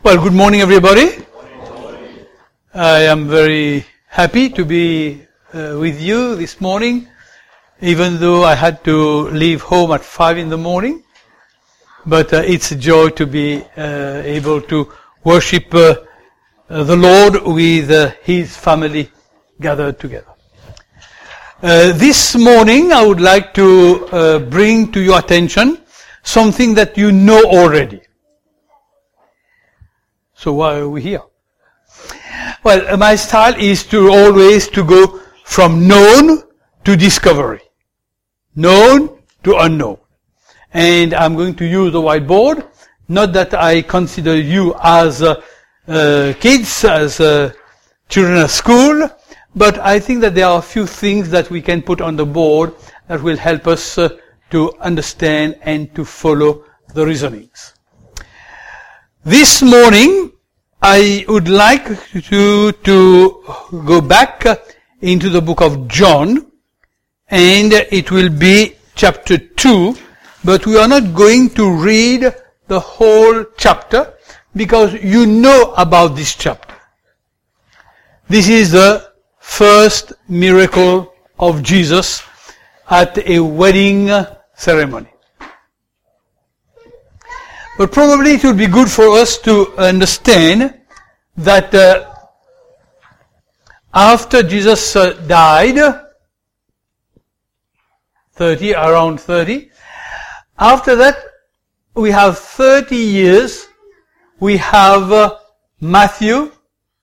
Well, good morning, everybody. I am very happy to be with you this morning, even though I had to leave home at 5 in the morning. But it's a joy to be able to worship the Lord with His family gathered together. This morning, I would like to bring to your attention something that you know already. So why are we here? Well, my style is to always to go from known to discovery. Known to unknown. And I'm going to use the whiteboard. Not that I consider you as kids, as children at school, but I think that there are a few things that we can put on the board that will help us to understand and to follow the reasonings. This morning, I would like to go back into the book of John, and it will be chapter 2, but we are not going to read the whole chapter, because you know about this chapter. This is the first miracle of Jesus at a wedding ceremony. But probably it would be good for us to understand that after Jesus died, around 30, after that we have 30 years, we have Matthew,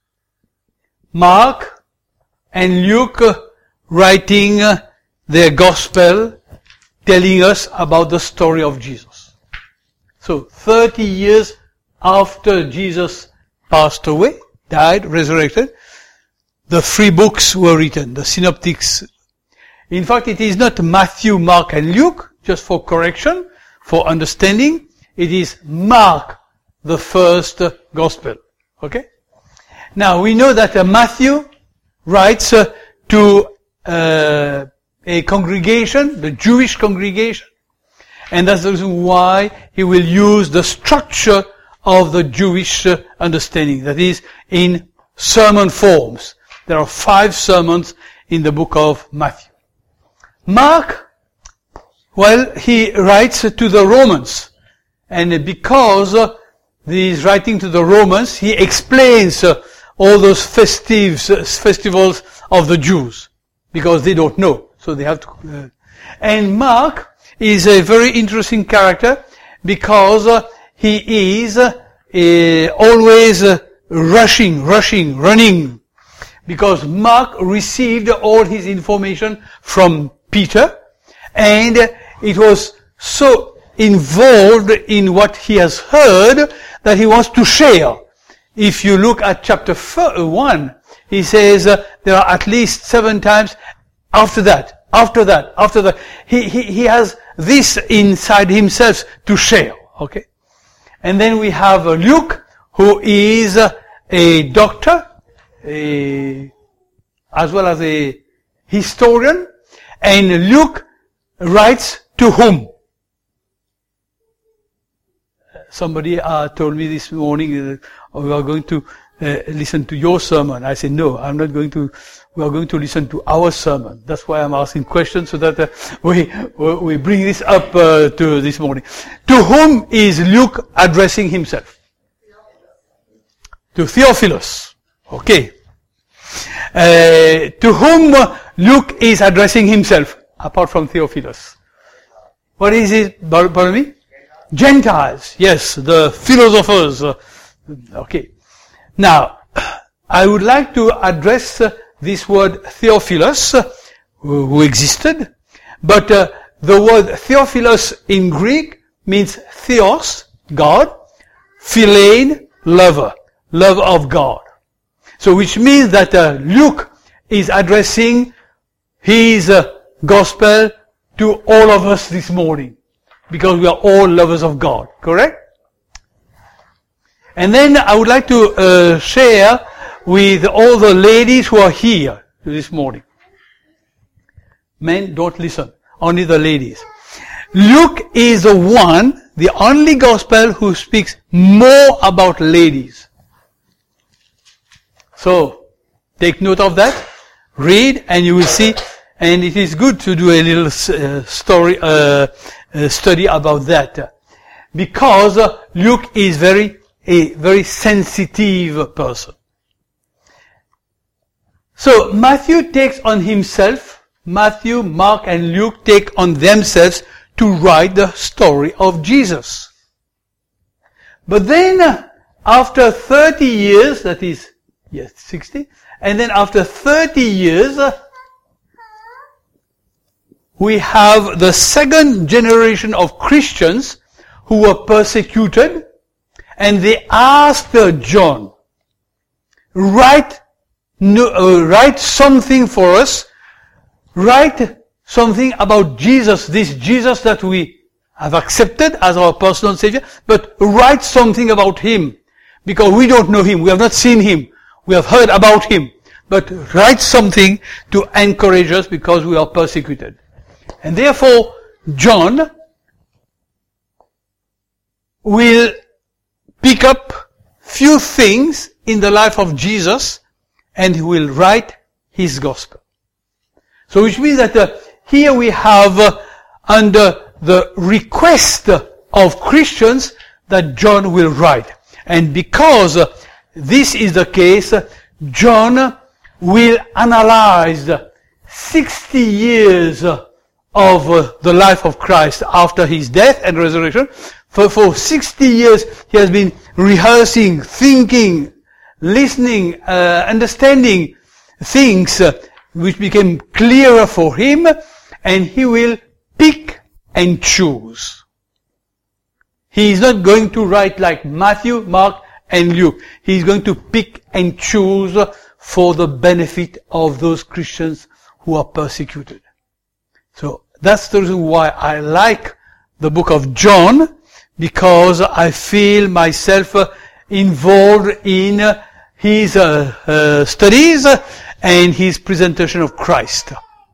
Mark, and Luke writing their gospel, telling us about the story of Jesus. So 30 years after Jesus passed away, died, resurrected, the 3 books were written, the synoptics. In fact, it is not Matthew, Mark, and Luke, just for correction, for understanding. It is Mark, the first gospel. Okay? Now, we know that Matthew writes to a congregation, the Jewish congregation, and that's the reason why he will use the structure of the Jewish understanding, that is, in sermon forms. There are 5 sermons in the book of Matthew. Mark, well, he writes to the Romans, and because he is writing to the Romans, he explains all those festivals of the Jews, because they don't know, so they have to. And Mark is a very interesting character because he is always running. Because Mark received all his information from Peter, and it was so involved in what he has heard that he wants to share. If you look at chapter 1, he says there are at least 7 times after that. He has this inside himself to share. Okay? And then we have Luke, who is a doctor, as well as a historian. And Luke writes to whom? Somebody told me this morning, we are going to listen to your sermon. I said, no, I'm not going to. We are going to listen to our sermon. That's why I'm asking questions, so that we bring this up to this morning. To whom is Luke addressing himself? To Theophilus. Okay. To whom Luke is addressing himself, apart from Theophilus? What is it? Pardon me? Gentiles. Yes, the philosophers. Okay. Now, I would like to address this word Theophilus, who existed, but the word Theophilus in Greek means theos, God, philein, lover of God. So which means that Luke is addressing his gospel to all of us this morning, because we are all lovers of God, correct? And then I would like to share with all the ladies who are here this morning. Men, don't listen. Only the ladies. Luke is the one the only gospel who speaks more about ladies. So, take note of that, read, and you will see, and it is good to do a little study about that. Because Luke is a very sensitive person. So, Matthew, Mark, and Luke take on themselves to write the story of Jesus. But then, after 30 years, 60, and then after 30 years, we have the second generation of Christians who were persecuted, and they asked John, write something for us, write something about Jesus, this Jesus that we have accepted as our personal Savior, but write something about Him, because we don't know Him, we have not seen Him, we have heard about Him, but write something to encourage us because we are persecuted. And therefore, John will pick up few things in the life of Jesus and he will write his gospel. So which means that here we have under the request of Christians that John will write. And because this is the case, John will analyze 60 years of the life of Christ after his death and resurrection. For 60 years he has been rehearsing, thinking, listening, understanding things which became clearer for him, and he will pick and choose. He is not going to write like Matthew, Mark, and Luke. He is going to pick and choose for the benefit of those Christians who are persecuted. So that's the reason why I like the book of John, because I feel myself involved in his studies and his presentation of Christ.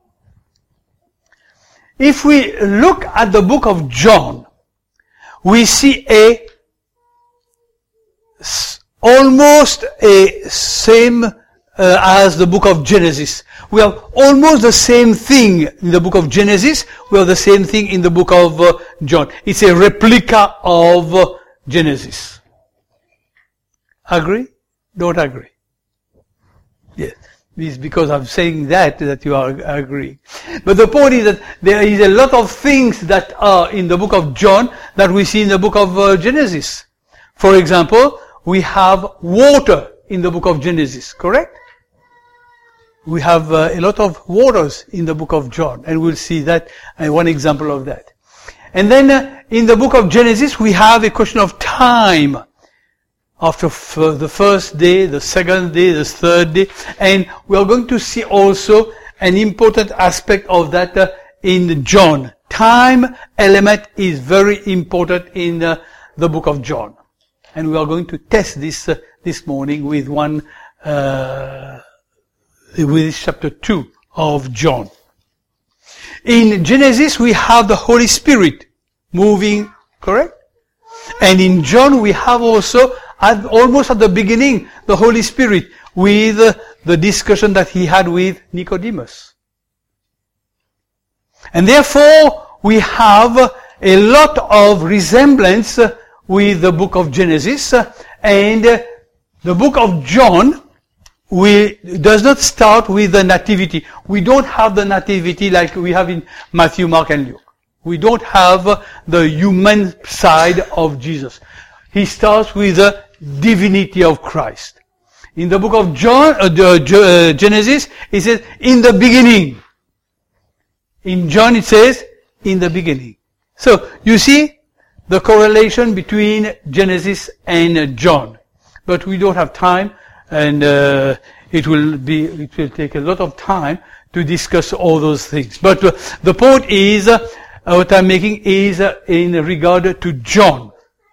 If we look at the book of John, we see almost a same as the book of Genesis. We have almost the same thing in the book of Genesis. We have the same thing in the book of John. It's a replica of Genesis. Agree? Don't agree? Yes. It's because I'm saying that you are agreeing. But the point is that there is a lot of things that are in the book of John that we see in the book of Genesis. For example, we have water in the book of Genesis, correct? We have a lot of waters in the book of John, and we'll see that, one example of that. And then in the book of Genesis, we have a question of time. After the first day, the second day, the third day, and we are going to see also an important aspect of that in John. Time element is very important in the book of John. And we are going to test this this morning with with chapter 2 of John. In Genesis, we have the Holy Spirit moving, correct? And in John, we have also, almost at the beginning, the Holy Spirit with the discussion that he had with Nicodemus. And therefore, we have a lot of resemblance with the book of Genesis, and the book of John does not start with the nativity. We don't have the nativity like we have in Matthew, Mark, and Luke. We don't have the human side of Jesus. He starts with the divinity of Christ. In the book of John, Genesis, it says, in the beginning. In John it says, in the beginning. So, you see the correlation between Genesis and John. But we don't have time, and it will take a lot of time to discuss all those things. But the point is, what I'm making is in regard to John.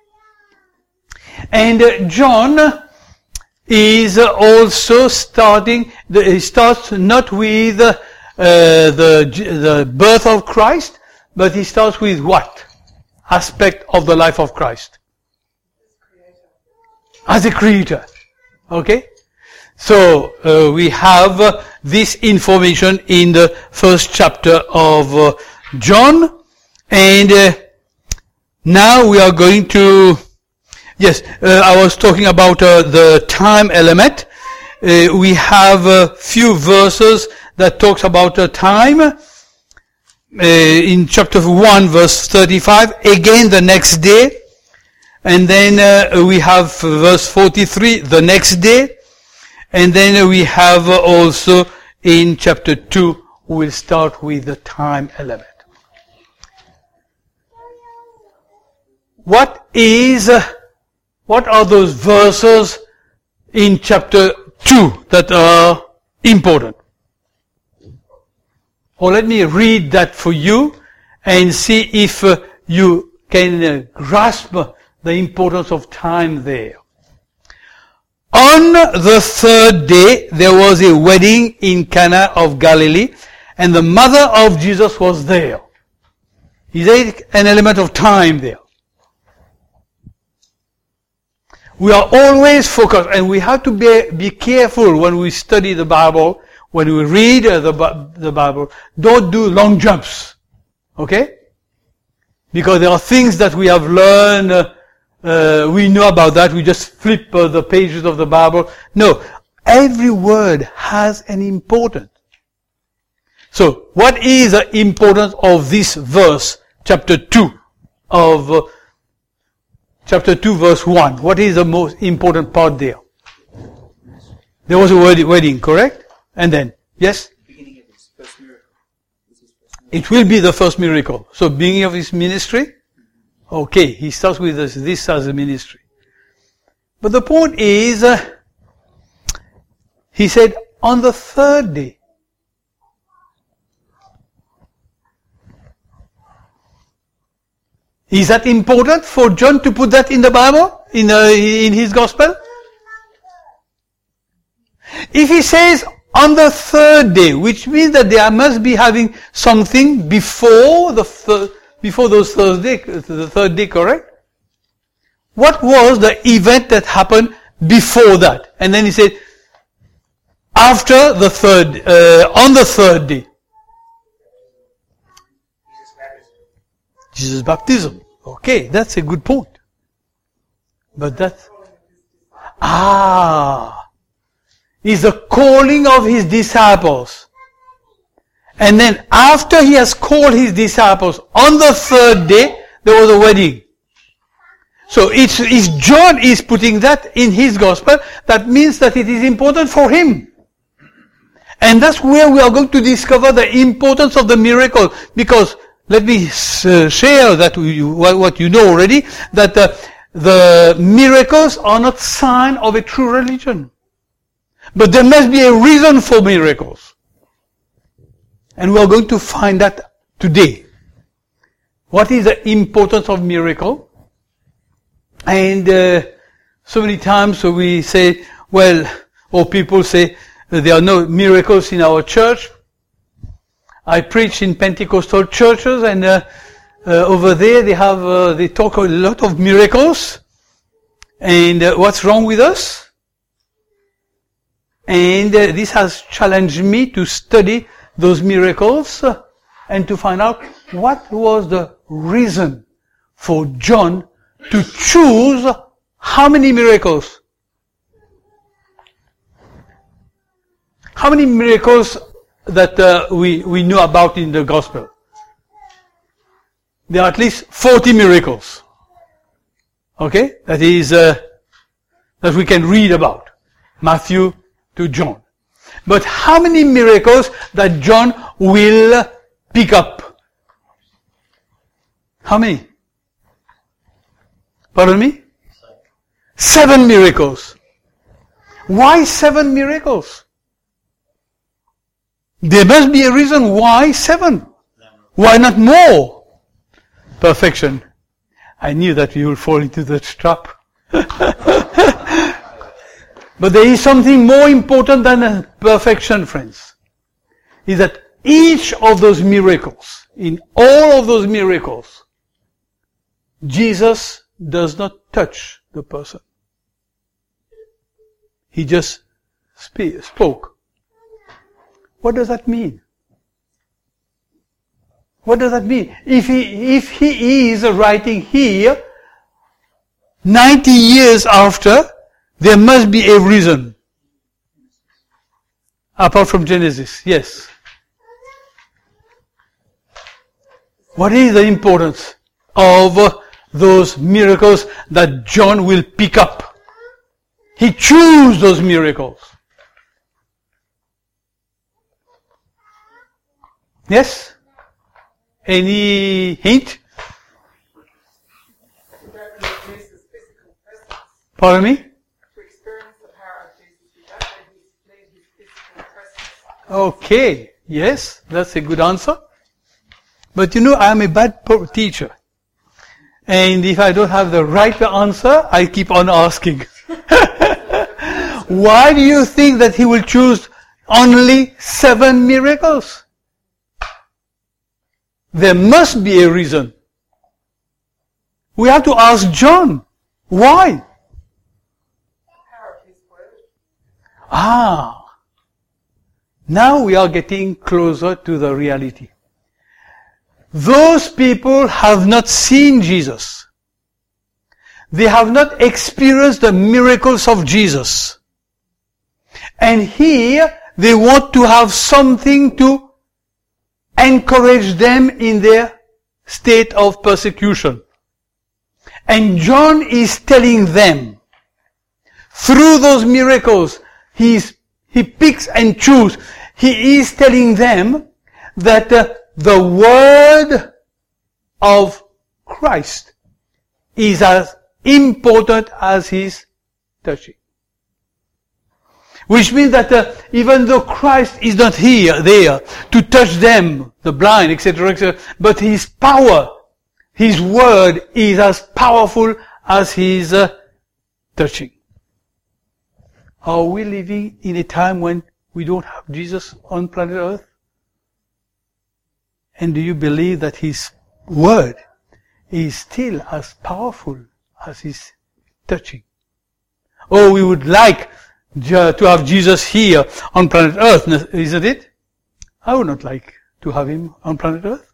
And John is also he starts not with the birth of Christ, but he starts with what? aspect of the life of Christ? As a creator. Okay? So, we have this information in the first chapter of John. And now we are going to, yes, I was talking about the time element. We have a few verses that talks about time. In chapter 1, verse 35, again the next day. And then we have verse 43, the next day. And then we have also in chapter 2, we'll start with the time element. What are those verses in chapter 2 that are important? Or let me read that for you and see if you can grasp the importance of time there. On the third day, there was a wedding in Cana of Galilee, and the mother of Jesus was there. Is there an element of time there? We are always focused, and we have to be careful when we study the Bible, when we read the Bible. Don't do long jumps. Okay? Because there are things that we have learned, we know about that, we just flip the pages of the Bible. No, every word has an importance. So, what is the importance of this verse, chapter 2 of chapter 2 verse 1? What is the most important part there? There was a wedding, correct? And then, yes? Beginning of his first miracle. It will be the first miracle. So, beginning of his ministry? Okay, he starts with this as a ministry. But the point is, he said, on the third day. Is that important for John to put that in the Bible? In his gospel? If he says, on the third day, which means that they must be having something before the third day, correct? What was the event that happened before that? And then he said, after the third, on the third day. Jesus' baptism. Okay, that's a good point. But that's, is the calling of his disciples. And then after he has called his disciples, on the third day, there was a wedding. So if John is putting that in his gospel, that means that it is important for him. And that's where we are going to discover the importance of the miracle. Because, let me share that with you, what you know already, that the miracles are not sign of a true religion. But there must be a reason for miracles. And we are going to find that today. What is the importance of miracle? And so many times we say, well, or people say, there are no miracles in our church. I preach in Pentecostal churches, and over there they talk a lot of miracles. And what's wrong with us? And this has challenged me to study those miracles and to find out what was the reason for John to choose how many miracles? How many miracles that we know about in the gospel? There are at least 40 miracles. Okay? That is, that we can read about. Matthew to John. But how many miracles that John will pick up? How many? Pardon me? 7 miracles. Why 7 miracles? There must be a reason why 7. Why not more? Perfection. I knew that we would fall into that trap. But there is something more important than perfection, friends. Is that each of those miracles, in all of those miracles, Jesus does not touch the person. He just spoke. What does that mean? What does that mean? If he is writing here, 90 years after, there must be a reason. Apart from Genesis, yes. What is the importance of those miracles that John will pick up? He chose those miracles. Yes? Any hint? Pardon me? To experience the power of Jesus, we don't know he displayed his physical presence. Okay, yes, that's a good answer. But I am a bad teacher. And if I don't have the right answer, I keep on asking. Why do you think that he will choose only 7 miracles? There must be a reason. We have to ask John. Why? Now we are getting closer to the reality. Those people have not seen Jesus. They have not experienced the miracles of Jesus. And here they want to have something to encourage them in their state of persecution. And John is telling them, through those miracles, he picks and chooses. He is telling them that the word of Christ is as important as his touching. Which means that even though Christ is not there to touch them, the blind, etc., but his power, his word is as powerful as his touching. Are we living in a time when we don't have Jesus on planet Earth? And do you believe that his word is still as powerful as his touching? Oh, we would like to have Jesus here on planet Earth, isn't it? I would not like to have him on planet Earth.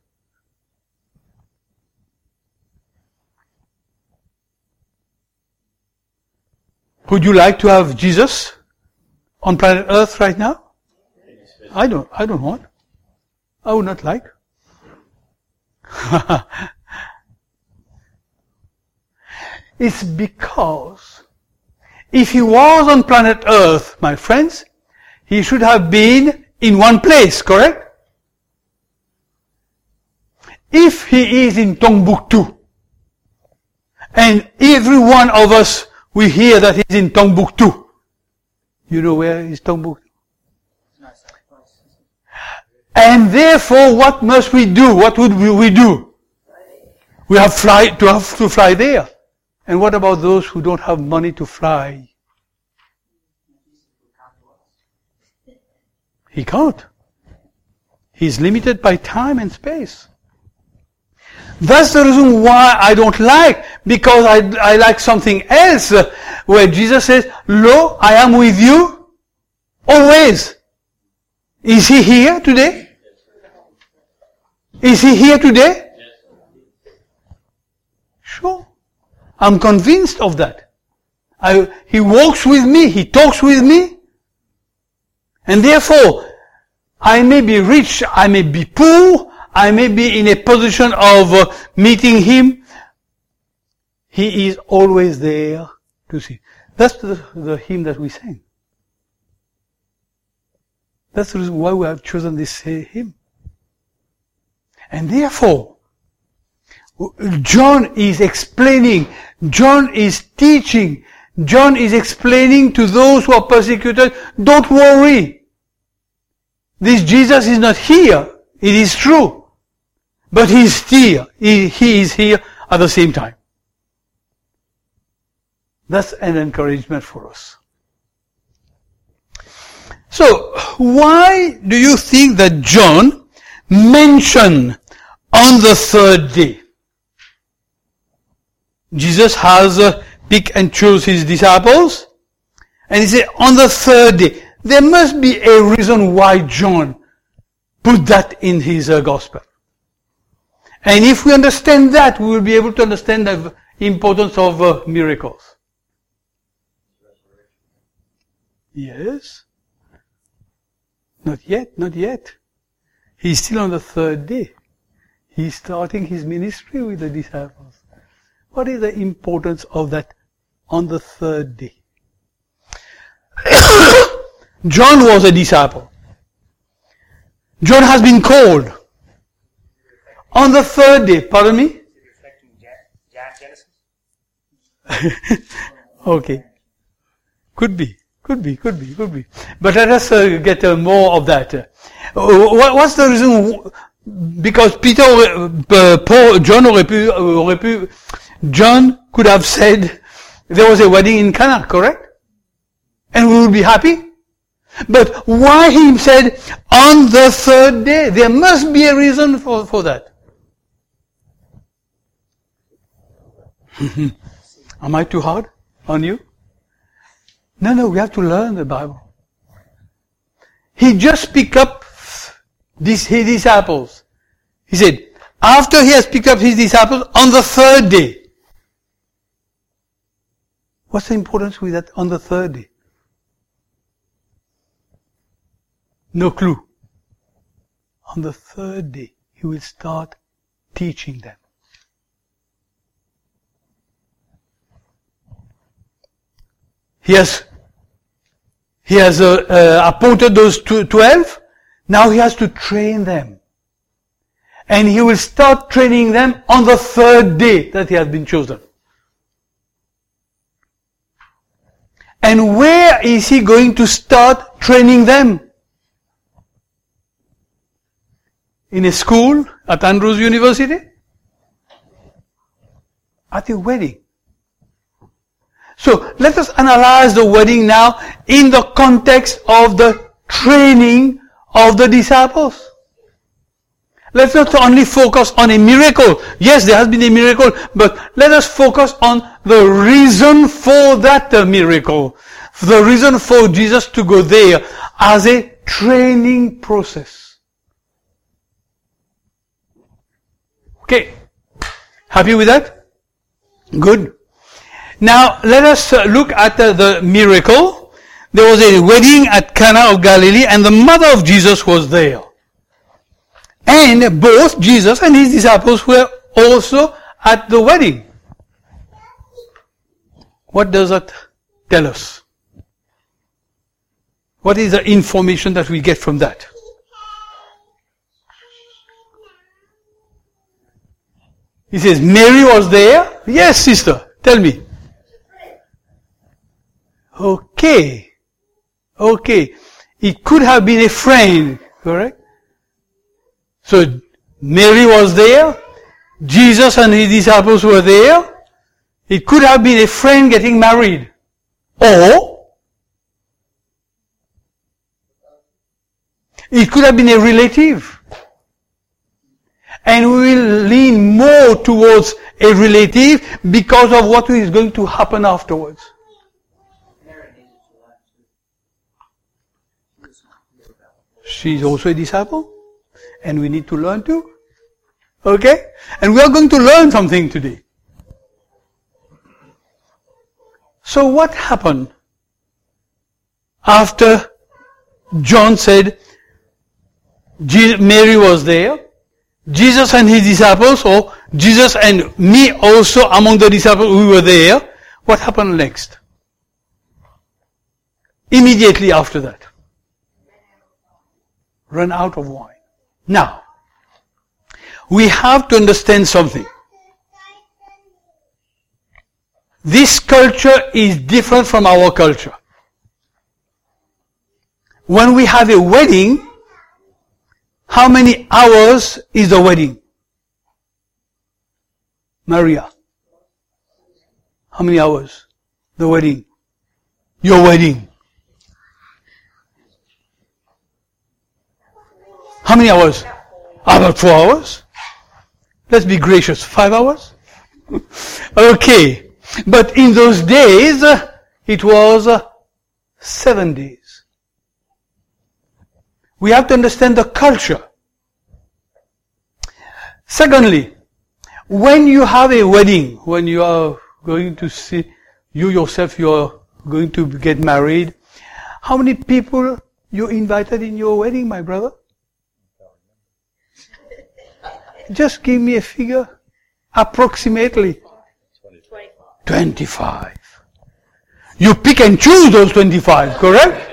Would you like to have Jesus on planet Earth right now? I don't want. I would not like. It's because if he was on planet Earth, my friends, he should have been in one place, correct? If he is in Tombouctou, and every one of us, we hear that he's in Tombouctou. You know where is Tombouctou? And therefore, what must we do? What would we do? We have to fly there. And what about those who don't have money to fly? He can't. He's limited by time and space. That's the reason why I don't like, because I like something else, where Jesus says, "Lo, I am with you always." Is he here today? Is he here today? Sure. I'm convinced of that. He walks with me, he talks with me, and therefore, I may be rich, I may be poor, I may be in a position of meeting him. He is always there to see. That's the hymn that we sang. That's the reason why we have chosen this hymn. And therefore, John is explaining, John is teaching, John is explaining to those who are persecuted, don't worry. This Jesus is not here. It is true. But he is here. He is here at the same time. That's an encouragement for us. So, why do you think that John mentioned on the third day? Jesus has picked and chose his disciples. And he said, on the third day, there must be a reason why John put that in his gospel. And if we understand that, we will be able to understand the importance of miracles. Yes. Not yet, not yet. He's still on the third day. He's starting his ministry with the disciples. What is the importance of that on the third day? John was a disciple. John has been called. On the third day, pardon me? Genesis? Okay. Could be. But let us get more of that. What's the reason? Because John could have said there was a wedding in Cana, correct? And we would be happy. But why he said on the third day? There must be a reason for that. Am I too hard on you? No, we have to learn the Bible. He just picked up his disciples. He said, after he has picked up his disciples on the third day. What's the importance with that on the third day? No clue. On the third day, he will start teaching them. He has appointed those 12. Now he has to train them. And he will start training them on the third day that he has been chosen. And where is he going to start training them? In a school at Andrews University? At a wedding. So let us analyze the wedding now in the context of the training of the disciples. Let's not only focus on a miracle. Yes, there has been a miracle, but let us focus on the reason for that miracle. The reason for Jesus to go there as a training process. Okay. Happy with that? Good. Now, let us look at the miracle. There was a wedding at Cana of Galilee, and the mother of Jesus was there. And both Jesus and his disciples were also at the wedding. What does that tell us? What is the information that we get from that? He says, Mary was there? Yes, sister. Tell me. Okay. It could have been a friend, correct? So, Mary was there. Jesus and his disciples were there. It could have been a friend getting married. Or, it could have been a relative. And we will lean more towards a relative because of what is going to happen afterwards. She's also a disciple, and we need to learn too. Okay? And we are going to learn something today. So what happened after John said Mary was there, Jesus and his disciples, or Jesus and me also among the disciples who were there? What happened next? Immediately after that. Run out of wine. Now, we have to understand something. This culture is different from our culture. When we have a wedding, how many hours is the wedding? Maria. How many hours? The wedding. Your wedding. How many hours? About 4 hours. Let's be gracious. 5 hours? Okay. But in those days, it was 7 days. We have to understand the culture. Secondly, when you have a wedding, when you are going to see, you yourself, you are going to get married, how many people you invited in your wedding, my brother? Just give me a figure. Approximately. 25. You pick and choose those 25, correct?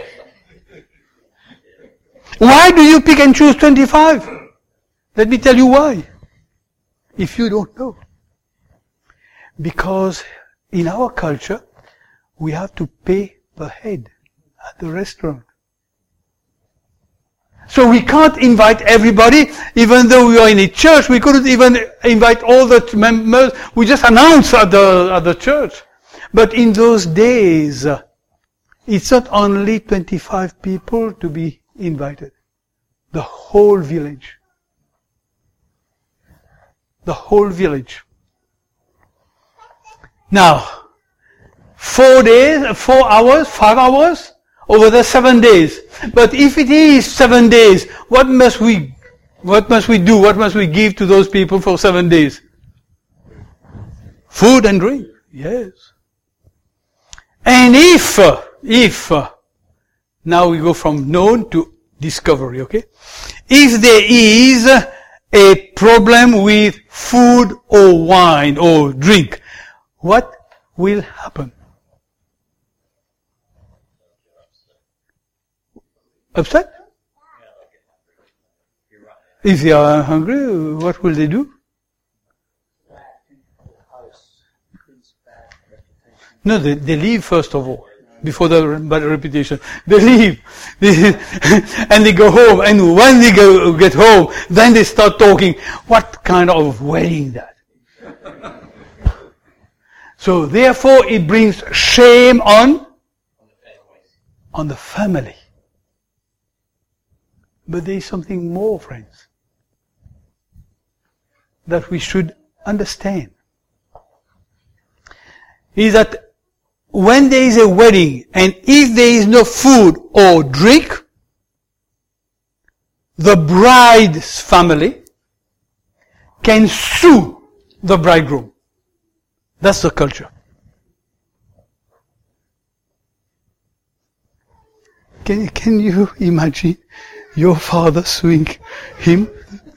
Why do you pick and choose 25? Let me tell you why. If you don't know. Because in our culture, we have to pay per head at the restaurant. So we can't invite everybody, even though we are in a church, we couldn't even invite all the members, we just announce at the church. But in those days, it's not only 25 people to be invited. The whole village. The whole village. Now, 4 days, 4 hours, 5 hours, over the 7 days. But if it is 7 days, what must we do? What must we give to those people for 7 days? Food and drink. Yes. And if, now we go from known to discovery, okay? If there is a problem with food or wine or drink, what will happen? Upset? If they are hungry, what will they do? No, they leave first of all, before the bad reputation. They leave. And they go home. And when they get home, then they start talking, what kind of wedding that? So therefore it brings shame on the family. But there is something more, friends, that we should understand. Is that when there is a wedding, and if there is no food or drink, the bride's family can sue the bridegroom. That's the culture. Can you imagine your father suing him?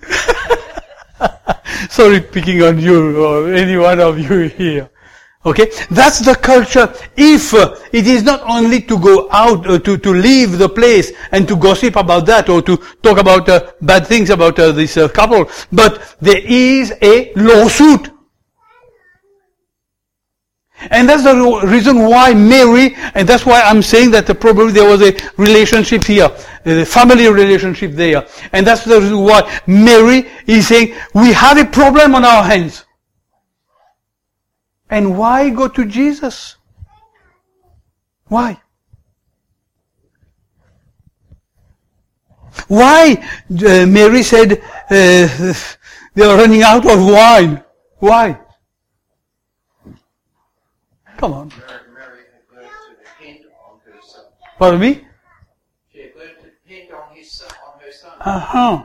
Sorry, picking on you or any one of you here. Okay, that's the culture. If it is not only to go out, to leave the place and to gossip about that or to talk about bad things about this couple, but there is a lawsuit. And that's the reason why Mary, and that's why I'm saying that probably there was a relationship here, a family relationship there. And that's the reason why Mary is saying, we have a problem on our hands. And why go to Jesus? Why? Why Mary said they are running out of wine? Why? Come on. Mary had learned to depend on her son. Pardon me? She had learned to depend on her son. Uh-huh.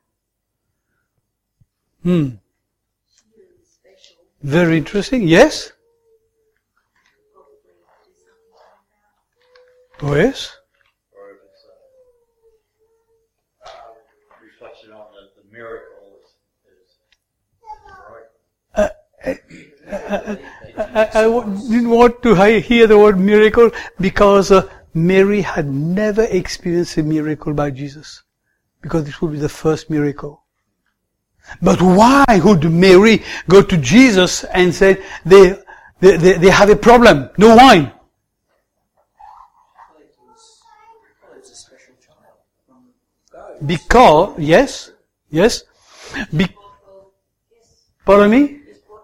Very interesting. Yes? Oh, yes? Or if it's reflection on the miracle I didn't want to hear the word miracle because Mary had never experienced a miracle by Jesus. Because this would be the first miracle. But why would Mary go to Jesus and say they have a problem, no wine? It's a special child from God. Because, yes, pardon me?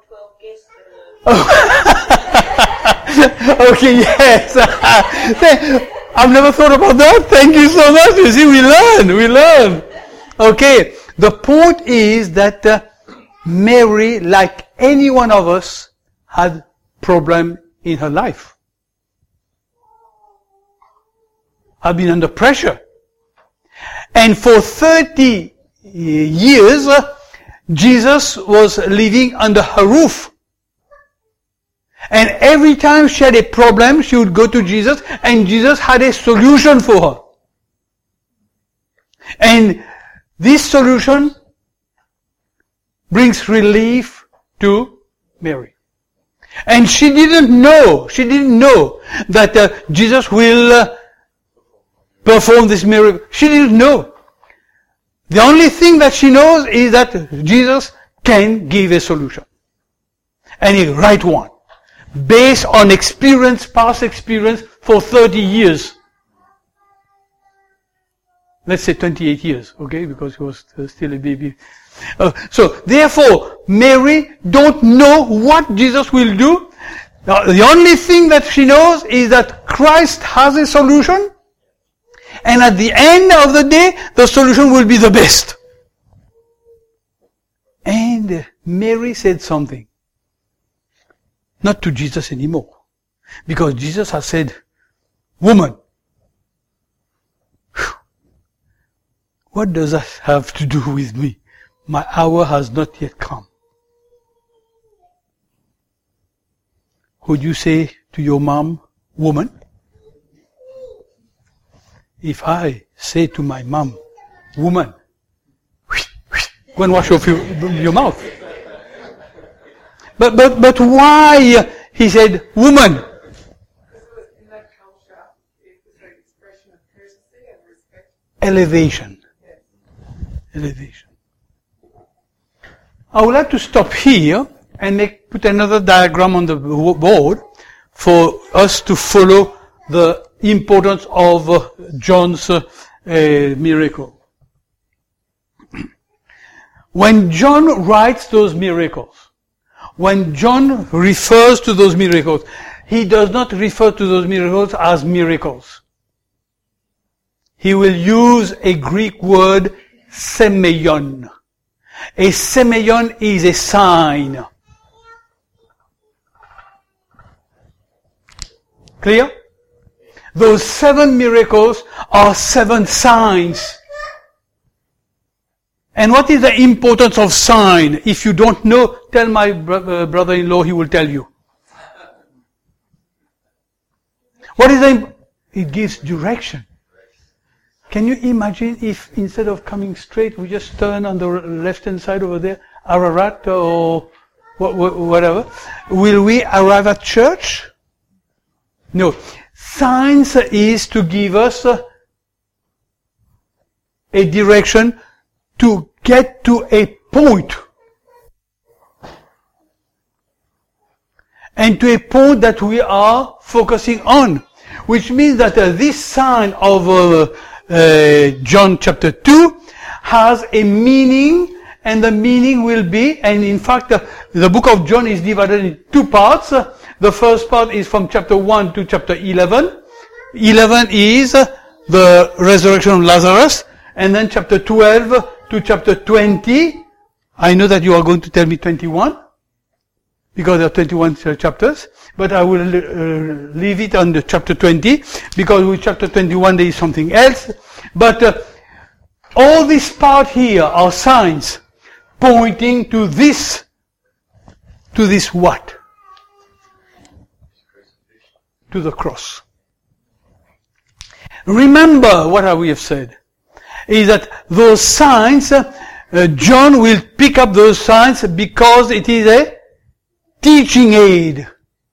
Okay, yes. I've never thought about that. Thank you so much. You see, we learn. Okay. The point is that Mary, like any one of us, had problem in her life. Had been under pressure. And for 30 years, Jesus was living under her roof. And every time she had a problem, she would go to Jesus, and Jesus had a solution for her. And this solution brings relief to Mary. And she didn't know that Jesus will perform this miracle. She didn't know. The only thing that she knows is that Jesus can give a solution. And a right one. Based on experience, past experience for 30 years. Let's say 28 years, okay? Because he was still a baby. So, therefore, Mary don't know what Jesus will do. Now, the only thing that she knows is that Christ has a solution. And at the end of the day, the solution will be the best. And Mary said something. Not to Jesus anymore. Because Jesus has said, "Woman, what does that have to do with me? My hour has not yet come." Would you say to your mom, "Woman"? If I say to my mom, "Woman," go and wash your mouth. But why he said, "Woman"? In that culture, it was an expression of courtesy and respect. Elevation. Yes. Elevation. I would like to stop here and put another diagram on the board for us to follow the importance of John's miracle. When John writes those miracles, when John refers to those miracles, he does not refer to those miracles as miracles. He will use a Greek word, semeion. A semeion is a sign. Clear? Those 7 miracles are 7 signs. And what is the importance of sign? If you don't know, tell my brother-in-law, he will tell you. What is it gives direction. Can you imagine if instead of coming straight, we just turn on the left-hand side over there, Ararat or whatever? Will we arrive at church? No. Signs is to give us a direction to get to a point. And to a point that we are focusing on. Which means that this sign of John chapter 2 has a meaning, and the meaning will be, and in fact the book of John is divided in 2 parts. The first part is from chapter 1 to chapter 11. 11 is the resurrection of Lazarus, and then chapter 12 to chapter 20. I know that you are going to tell me 21, because there are 21 chapters, but I will leave it on the chapter 20, because with chapter 21 there is something else. But all this part here are signs pointing to this what? To the cross. Remember what we have said, is that those signs, John will pick up those signs because it is a teaching aid.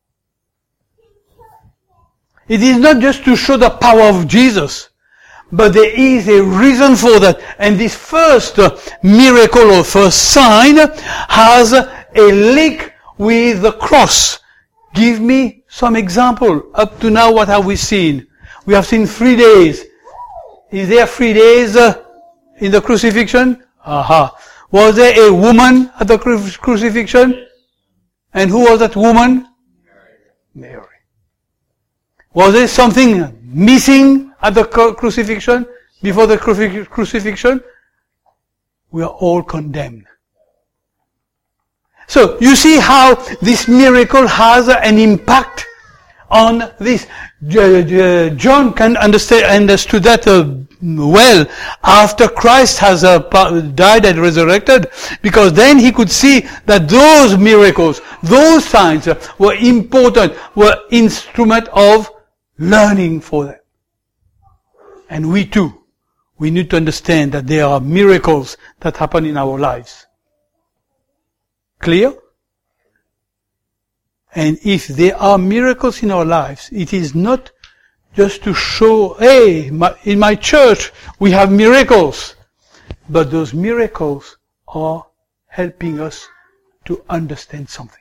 It is not just to show the power of Jesus, but there is a reason for that. And this first miracle or first sign has a link with the cross. Give me some example. Up to now, what have we seen? We have seen 3 days. Is there 3 days in the crucifixion? Aha. Was there a woman at the crucifixion? And who was that woman? Mary. Was there something missing at the crucifixion? Before the crucifixion? We are all condemned. So you see how this miracle has an impact on this. John understood that well after Christ has died and resurrected, because then he could see that those miracles, those signs were important, were instrument of learning for them. And we too, we need to understand that there are miracles that happen in our lives. Clear? And if there are miracles in our lives, it is not just to show, hey, in my church we have miracles. But those miracles are helping us to understand something.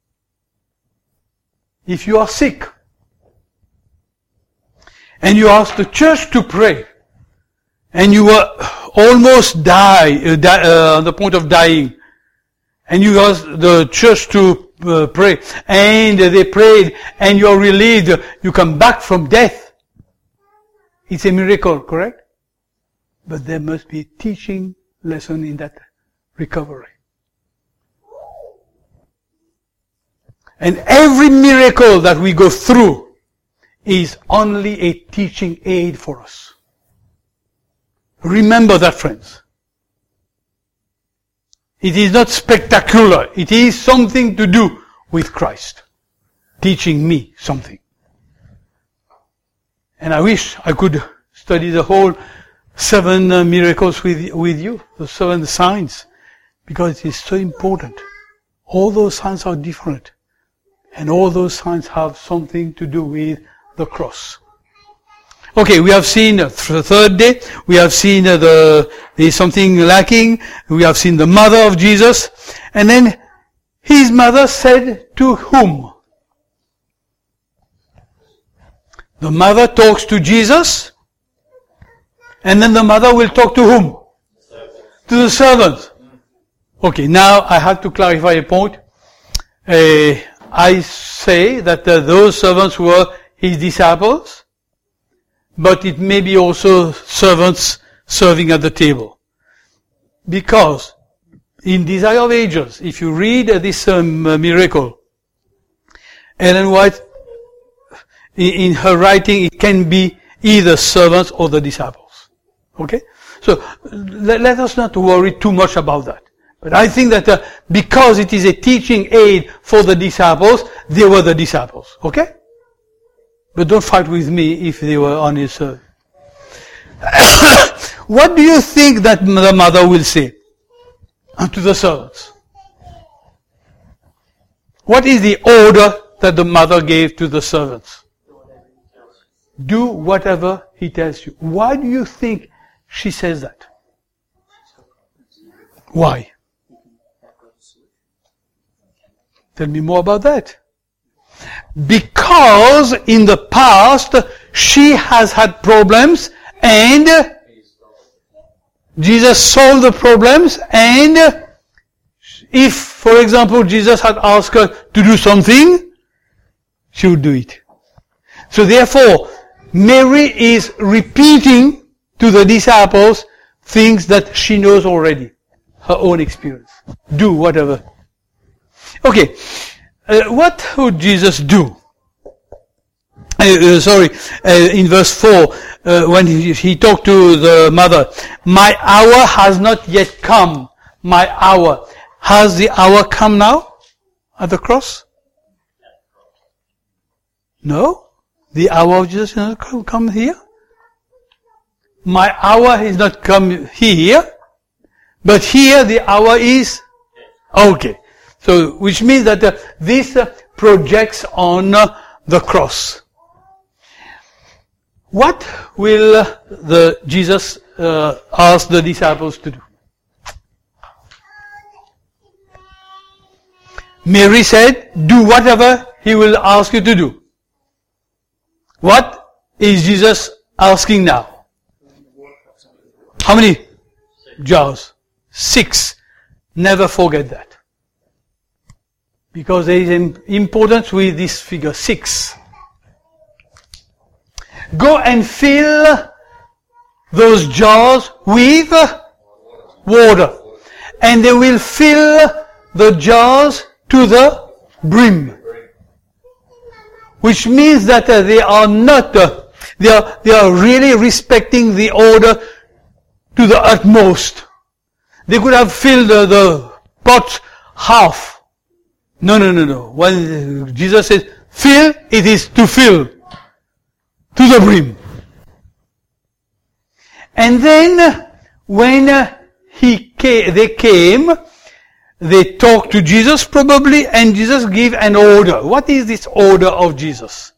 If you are sick, and you ask the church to pray, and you were almost on the point of dying, and you ask the church to pray, and they prayed, and you're relieved, you come back from death. It's a miracle, correct? But there must be a teaching lesson in that recovery. And every miracle that we go through is only a teaching aid for us. Remember that, friends. It is not spectacular. It is something to do with Christ teaching me something. And I wish I could study the whole 7 miracles with you, the 7 signs, because it is so important. All those signs are different, and all those signs have something to do with the cross. Okay, we have seen the third day. We have seen there is something lacking. We have seen the mother of Jesus. And then his mother said to whom? The mother talks to Jesus. And then the mother will talk to whom? To the servants. Okay, now I have to clarify a point. I say that those servants were his disciples. But it may be also servants serving at the table. Because in Desire of Ages, if you read this miracle, Ellen White, in her writing, it can be either servants or the disciples. Okay? So let us not worry too much about that. But I think that because it is a teaching aid for the disciples, they were the disciples. Okay? But don't fight with me if they were on his side. What do you think that the mother will say unto the servants? What is the order that the mother gave to the servants? Do whatever he tells you. Why do you think she says that? Why? Tell me more about that. Because in the past she has had problems and Jesus solved the problems, and if, for example, Jesus had asked her to do something, she would do it. So therefore, Mary is repeating to the disciples things that she knows already, her own experience. Do whatever. Okay. What would Jesus do? In verse 4, when he talked to the mother, my hour has not yet come. My hour. Has the hour come now? At the cross? No? The hour of Jesus has not come here? My hour has not come here, but here the hour is okay. So, which means that this projects on the cross. What will Jesus ask the disciples to do? Mary said, do whatever he will ask you to do. What is Jesus asking now? How many jars? 6. Never forget that. Because there is an importance with this figure 6. Go and fill those jars with water. And they will fill the jars to the brim. Which means that they are not, they are really respecting the order to the utmost. They could have filled the pot half. No. When Jesus says, fill, it is to fill. To the brim. And then, when they came, they talked to Jesus probably, and Jesus gave an order. What is this order of Jesus?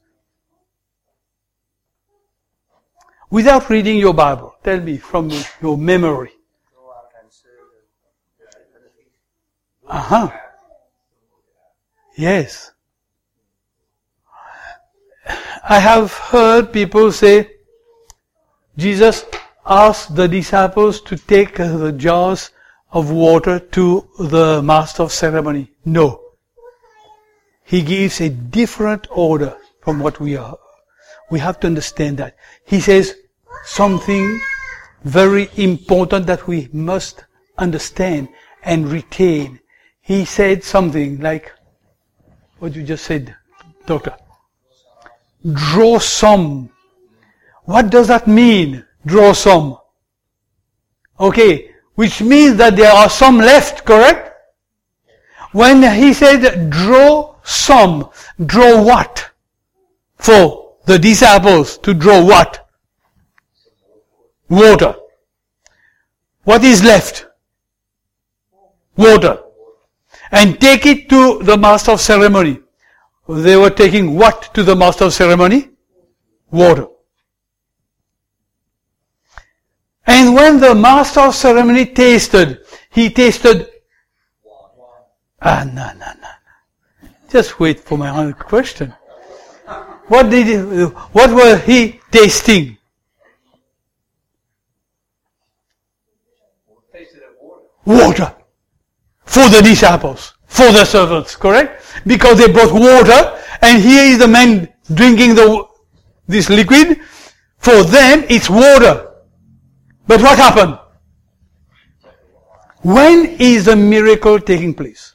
Without reading your Bible, tell me from your memory. Yes. I have heard people say, Jesus asked the disciples to take the jars of water to the master of ceremony. No. He gives a different order from what we are. We have to understand that. He says something very important that we must understand and retain. He said something like, what you just said, Doctor? Draw some. What does that mean? Draw some. Okay, which means that there are some left, correct? When he said draw some, draw what? For the disciples to draw what? Water. What is left? Water. And take it to the master of ceremony. They were taking what to the master of ceremony? Water. And when the master of ceremony tasted, he tasted... No. Just wait for my other question. What were he tasting? Water. For the disciples. For the servants, correct? Because they brought water, and here is the man drinking this liquid. For them, it's water. But what happened? When is the miracle taking place?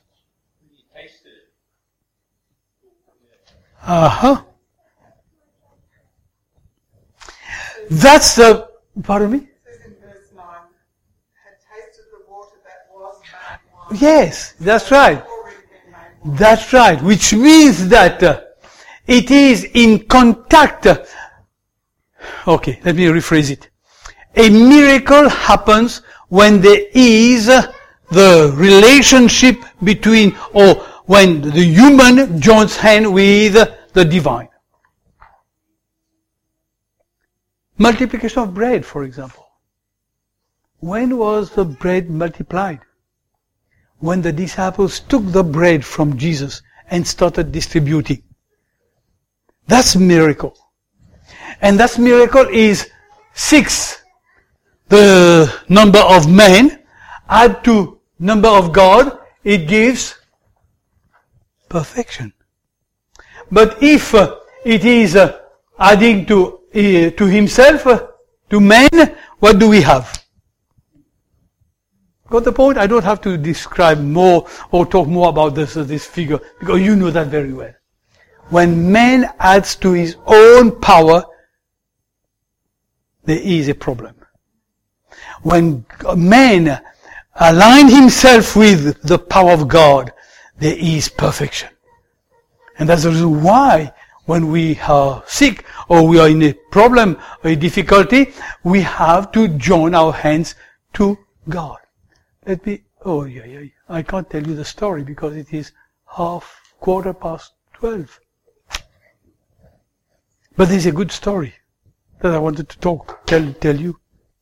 That's the, pardon me? It says in verse 9, had tasted the water that was made wine. Yes, that's right. Already been made wine. That's right. Which means that it is in contact. Okay, let me rephrase it. A miracle happens when there is the relationship between, or when the human joins hand with the divine. Multiplication of bread, for example. When was the bread multiplied? When the disciples took the bread from Jesus and started distributing. That's miracle. And that miracle is 6. The number of men, add to number of God, it gives perfection. But if it is adding to himself, to man, what do we have? Got the point? I don't have to describe more or talk more about this figure, because you know that very well. When man adds to his own power, there is a problem. When man aligns himself with the power of God, there is perfection. And that's the reason why when we are sick or we are in a problem or a difficulty, we have to join our hands to God. I can't tell you the story because it is 12:15. But there's a good story that I wanted to tell you.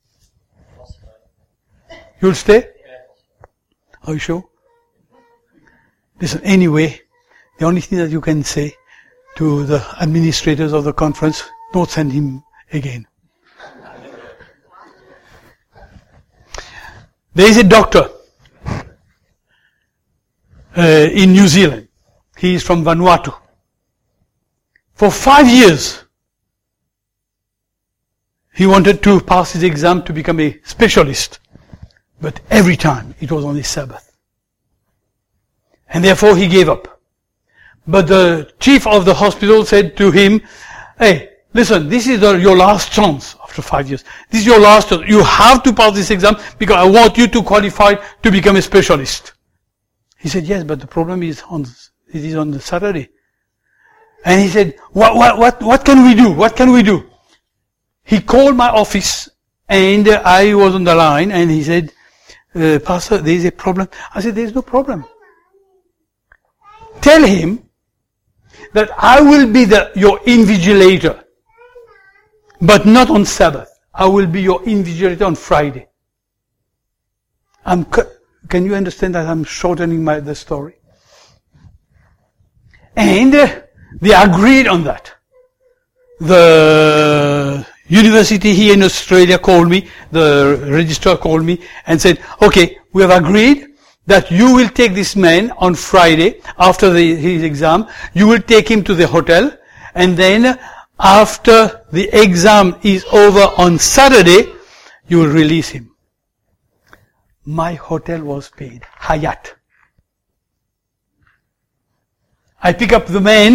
You'll stay? Are you sure? Listen, anyway, the only thing that you can say to the administrators of the conference, don't send him again. There is a doctor in New Zealand. He is from Vanuatu. For 5 years, he wanted to pass his exam to become a specialist. But every time, it was on the Sabbath. And therefore he gave up. But the chief of the hospital said to him, hey, listen, this is your last chance after 5 years. This is your last chance. You have to pass this exam because I want you to qualify to become a specialist. He said, yes, but the problem is it is on the Saturday. And he said, what can we do? What can we do? He called my office and I was on the line and he said, Pastor, there is a problem. I said, there is no problem. Tell him that I will be your invigilator, but not on Sabbath. I will be your invigilator on Friday. Can you understand that I'm shortening the story? And they agreed on that. The university here in Australia called me, the registrar called me and said, okay, we have agreed that you will take this man on Friday after his exam. You will take him to the hotel and then after the exam is over on Saturday, you will release him. My hotel was paid. Hyatt. I pick up the man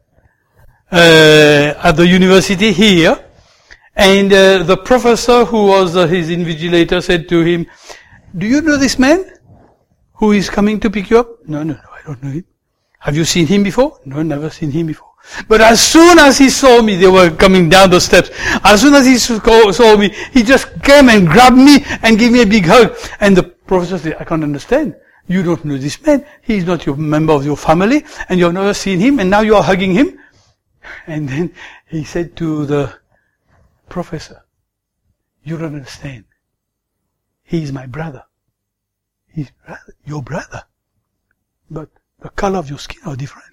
at the university here, and the professor who was his invigilator said to him, do you know this man who is coming to pick you up? No, I don't know him. Have you seen him before? No, never seen him before. But as soon as he saw me, they were coming down the steps. As soon as he saw me, he just came and grabbed me and gave me a big hug. And the professor said, I can't understand. You don't know this man. He is not your member of your family, and you have never seen him, and now you are hugging him. And then he said to the professor, you don't understand. He is my brother. He's your brother. But the color of your skin are different.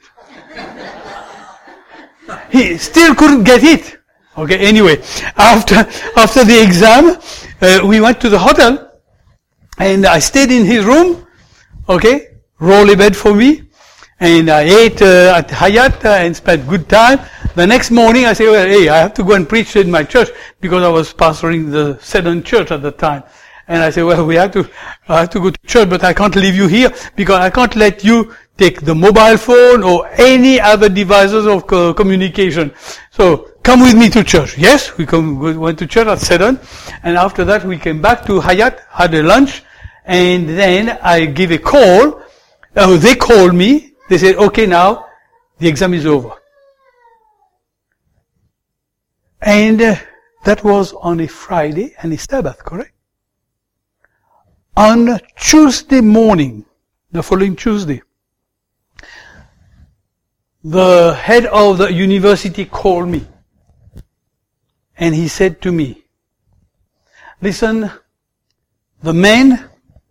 He still couldn't get it. Okay, anyway, after the exam, we went to the hotel, and I stayed in his room. Okay, rolly bed for me, and I ate at Hyatt and spent good time. The next morning I said, well, hey, I have to go and preach in my church because I was pastoring the Seddon church at the time. And I said, well, I have to go to church, but I can't leave you here because I can't let you take the mobile phone or any other devices of communication. So come with me to church. Yes, we went to church at Seddon, and after that we came back to Hyatt, had a lunch. And then I give a call. They called me. They said, okay, now the exam is over. And that was on a Friday and a Sabbath, correct? On Tuesday morning, the following Tuesday, the head of the university called me. And he said to me, listen, the man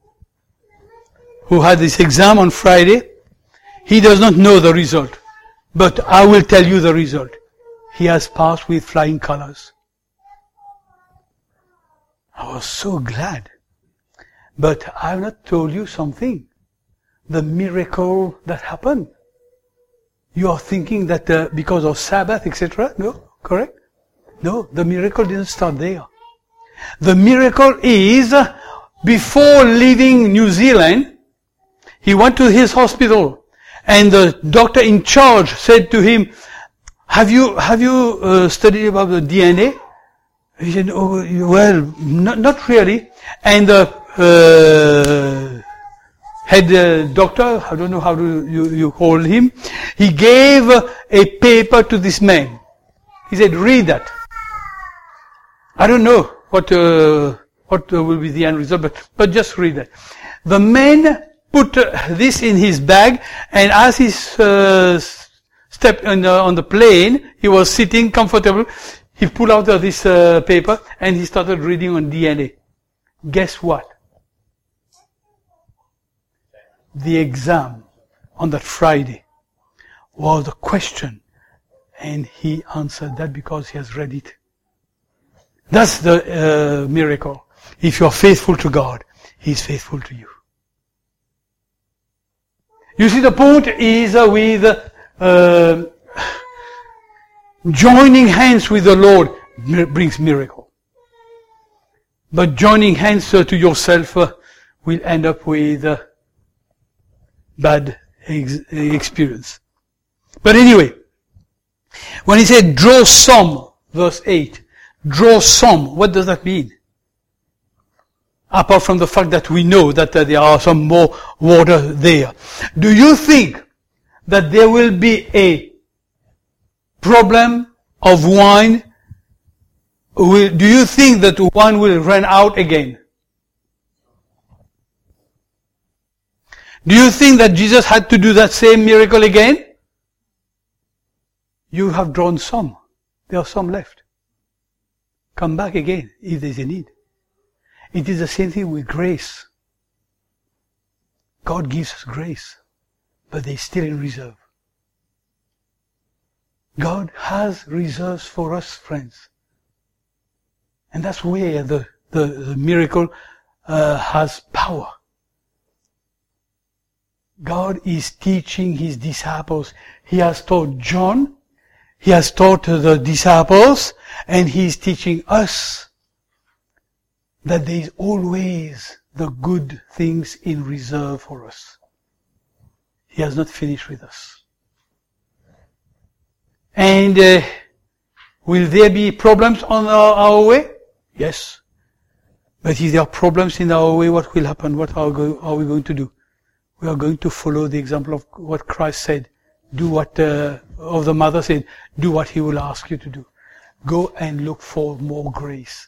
who had this exam on Friday, he does not know the result. But I will tell you the result. He has passed with flying colors. I was so glad. But I have not told you something. The miracle that happened. You are thinking that because of Sabbath, etc. No, correct? No, the miracle didn't start there. The miracle is, before leaving New Zealand, he went to his hospital, and the doctor in charge said to him, have you studied about the DNA? He said, oh, well, not really. And the head doctor, I don't know how you call him, he gave a paper to this man. He said, read that. I don't know what will be the end result, but just read that. The man put this in his bag, and as he stepped on the plane, he was sitting comfortable. He pulled out this paper and he started reading on DNA. Guess what? The exam on that Friday was a question, and he answered that because he has read it. That's the miracle. If you are faithful to God, He is faithful to you. You see, the point is with joining hands with the Lord brings miracle. But joining hands to yourself will end up with bad experience. But anyway, when he said draw some, verse 8, draw some, what does that mean? Apart from the fact that we know that there are some more water there. Do you think that there will be a problem of wine? Do you think that wine will run out again? Do you think that Jesus had to do that same miracle again? You have drawn some. There are some left. Come back again if there is a need. It is the same thing with grace. God gives us grace, but they still in reserve. God has reserves for us, friends. And that's where the miracle has power. God is teaching His disciples. He has taught John, He has taught the disciples, and He is teaching us that there is always the good things in reserve for us. He has not finished with us. And will there be problems on our way? Yes. But if there are problems in our way, what will happen? What are we going to do? We are going to follow the example of what Christ said. Do what, of the mother said, do what He will ask you to do. Go and look for more grace.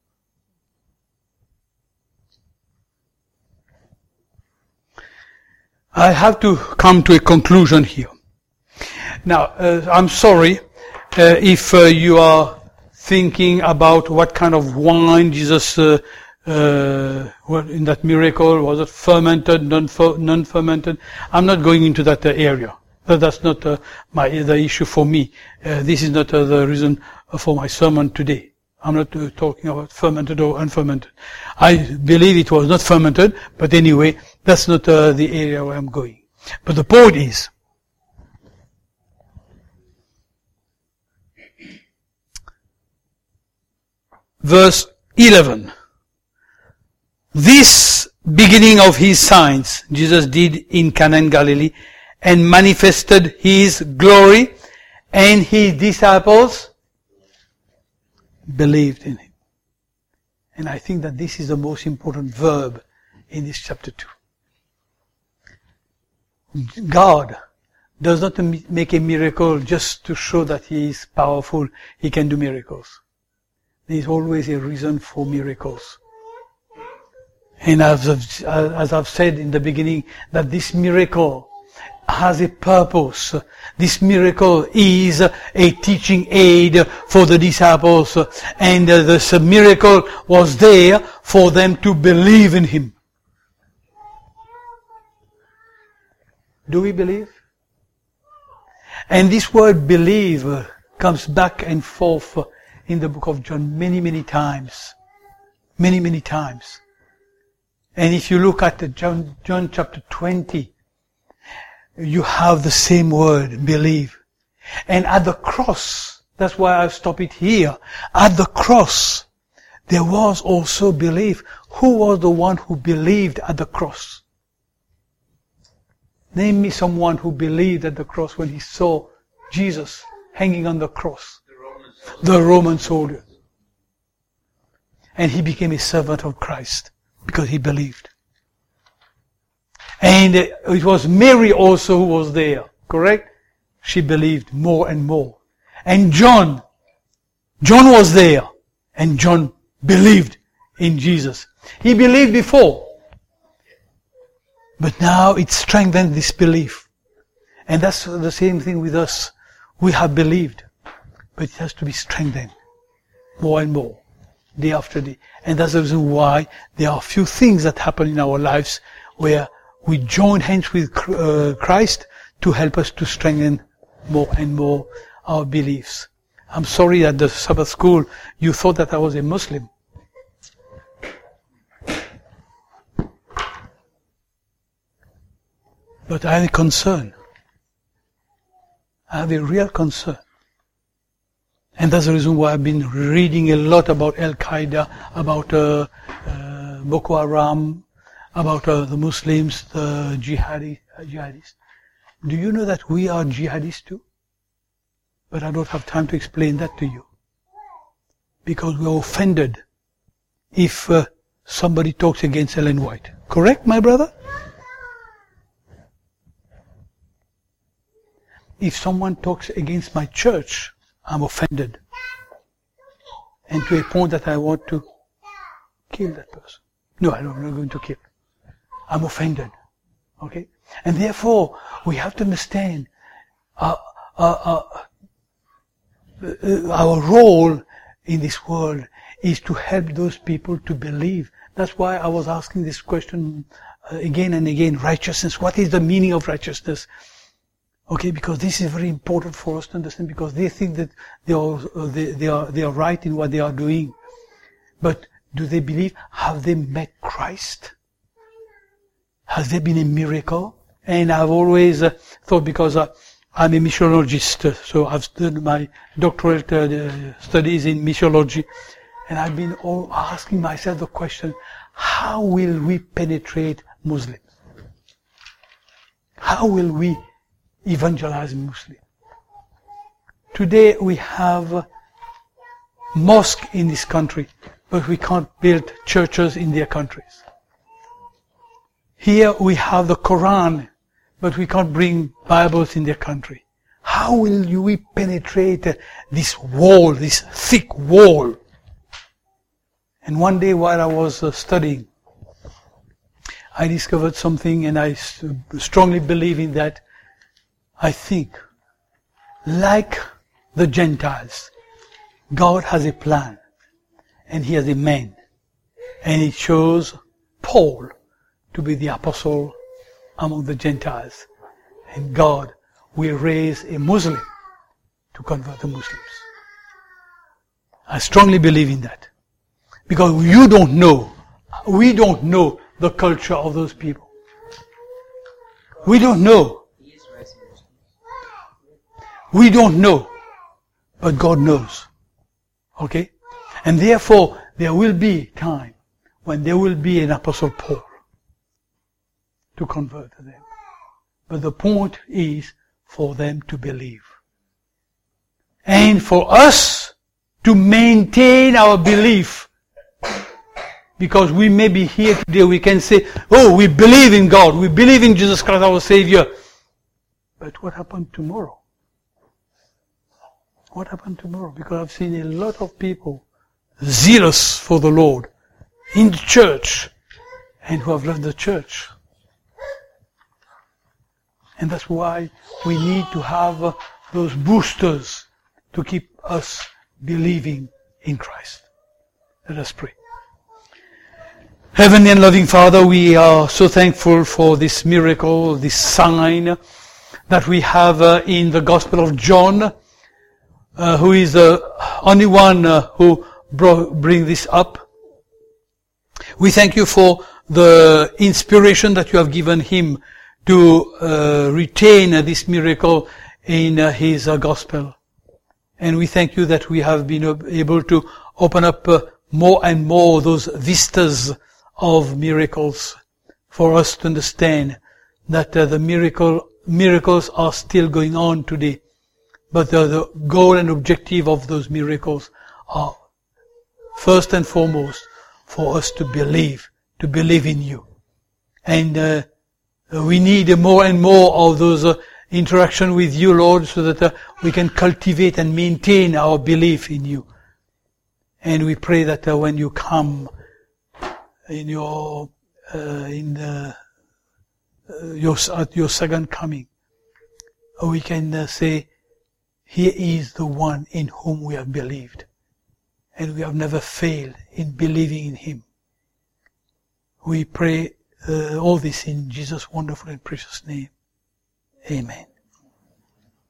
I have to come to a conclusion here. Now, I'm sorry if you are thinking about what kind of wine Jesus in that miracle, was it fermented, non-fermented? I'm not going into that area. That's not the issue for me. This is not the reason for my sermon today. I'm not talking about fermented or unfermented. I believe it was not fermented, but anyway, that's not the area where I'm going. But the point is, verse 11. This beginning of His signs Jesus did in Cana in Galilee and manifested His glory, and His disciples believed in Him. And I think that this is the most important verb in this chapter 2. God does not make a miracle just to show that He is powerful, He can do miracles. There is always a reason for miracles. And as I've said in the beginning, that this miracle has a purpose. This miracle is a teaching aid for the disciples, and this miracle was there for them to believe in Him. Do we believe? And this word believe comes back and forth in the book of John many, many times. Many, many times. And if you look at John chapter 20, you have the same word, believe. And at the cross, that's why I've stopped it here. At the cross, there was also belief. Who was the one who believed at the cross? Name me someone who believed at the cross when he saw Jesus hanging on the cross. The Roman soldier. And he became a servant of Christ because he believed. And it was Mary also who was there, correct? She believed more and more. And John was there, and John believed in Jesus. He believed before, but now it strengthened this belief. And that's the same thing with us. We have believed, but it has to be strengthened more and more, day after day. And that's the reason why there are a few things that happen in our lives where we join hands with Christ to help us to strengthen more and more our beliefs. I'm sorry at the Sabbath school you thought that I was a Muslim. But I have a concern. I have a real concern. And that's the reason why I've been reading a lot about Al-Qaeda, about Boko Haram, about the Muslims, the jihadis. Do you know that we are jihadists too? But I don't have time to explain that to you. Because we are offended if somebody talks against Ellen White. Correct, my brother? If someone talks against my church, I'm offended. And to a point that I want to kill that person. No, I'm not going to kill. I'm offended. Okay? And therefore, we have to understand our role in this world is to help those people to believe. That's why I was asking this question again and again. Righteousness. What is the meaning of righteousness? Okay, because this is very important for us to understand, because they think that they are right in what they are doing. But do they believe? Have they met Christ? Has there been a miracle? And I've always thought, because I'm a missiologist, so I've done my doctorate studies in missiology, and I've been asking myself the question, how will we penetrate Muslims? How will we evangelize Muslims? Today we have mosques in this country, but we can't build churches in their countries. Here we have the Quran, but we can't bring Bibles in their country. How will we penetrate this wall, this thick wall? And one day while I was studying, I discovered something, and I strongly believe in that. I think, like the Gentiles, God has a plan, and He has a man, and He chose Paul to be the apostle among the Gentiles, and God will raise a Muslim to convert the Muslims. I strongly believe in that, because we don't know the culture of those people. We don't know. We don't know, but God knows. Okay? And therefore, there will be time when there will be an Apostle Paul to convert them. But the point is for them to believe. And for us to maintain our belief. Because we may be here today, we can say, oh, we believe in God, we believe in Jesus Christ our Savior. But what happened tomorrow? What happened tomorrow? Because I've seen a lot of people zealous for the Lord in the church and who have left the church. And that's why we need to have those boosters to keep us believing in Christ. Let us pray. Heavenly and loving Father, we are so thankful for this miracle, this sign that we have in the Gospel of John, who is the only one who bring this up. We thank you for the inspiration that you have given him to retain this miracle in his gospel. And we thank you that we have been able to open up more and more those vistas of miracles for us to understand that the miracles are still going on today. But the goal and objective of those miracles are first and foremost for us to believe in you. And we need more and more of those interaction with you, Lord, so that we can cultivate and maintain our belief in you. And we pray that when you come in your second coming, we can say, here is the one in whom we have believed, and we have never failed in believing in him. We pray all this in Jesus' wonderful and precious name. Amen.